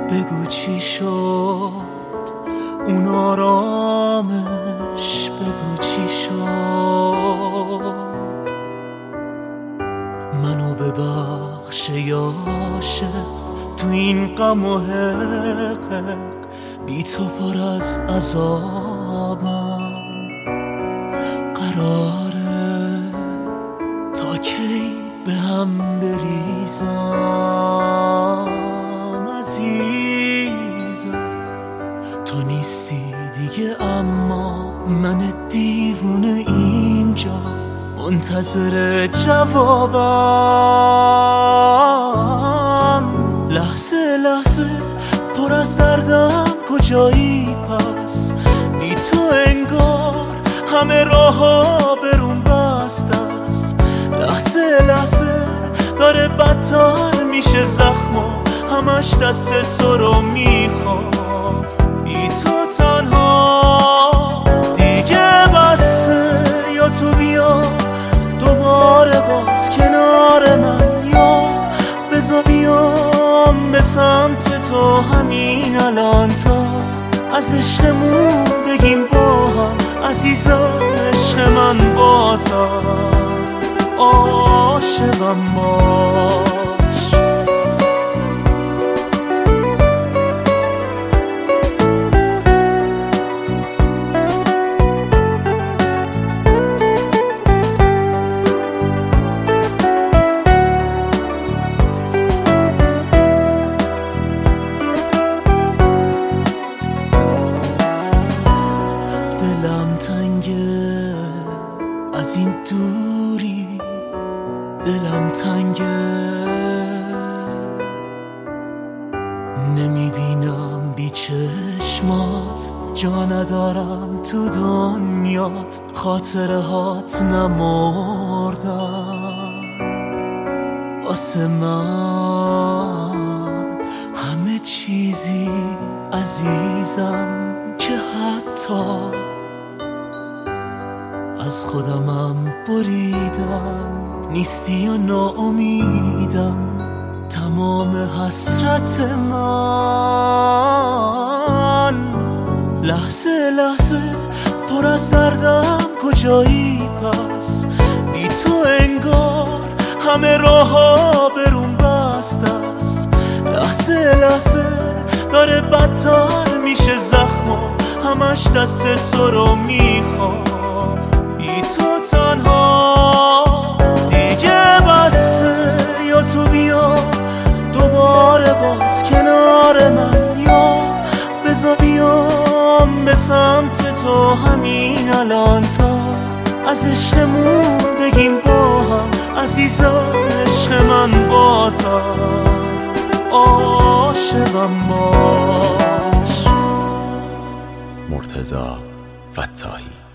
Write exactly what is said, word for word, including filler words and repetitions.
بگو چی شد اون آرامش، بگو چی شد. منو ببخش یا عاشق تو این غم و حقق، بی تو پر از عذابم. قراره تا کی به هم بریزم عزیزم، تو نیستی دیگه اما من دیوونه اینجا منتظر جوابم. لحظه لحظه پر از دردم کجایی پس، بی تو انگار همه راه‌ها برون بسته است. لحظه لحظه داره بدتر میشه زخمم، همش دست تو رو میخوام. بی تو تنها دیگه بسه، یا تو بیا دوباره باز کنار من، یا بذار بیام به سمت تو همین الان تا از عشقمون بگیم با هم. عزیزم عشق من بازم عاشقم باش. دلم تنگه از این دوری، دلم تنگه نمیبینم بی چشمات، جا ندارم تو دنیات، خاطره هات نمردم. واسه من همه چیزی عزیزم که حتی از خودمم بریدم. نیستی و ناامیدم تمام حسرت من. لحظه لحظه پر از دردم کجایی پس، بی تو انگار همه راه‌ها برون بسته است. لحظه لحظه داره بدتر میشه زخمم، همش دست تو رو میخوام. بی تو تنها دیگه بسه، یا تو بیا دوباره باز کنار من، یا بذار بیام به سمت تو همین الان تا از عشقمون بگیم با هم. عزیزم عشق من بازم عاشقم باش. مرتضی فتاحی.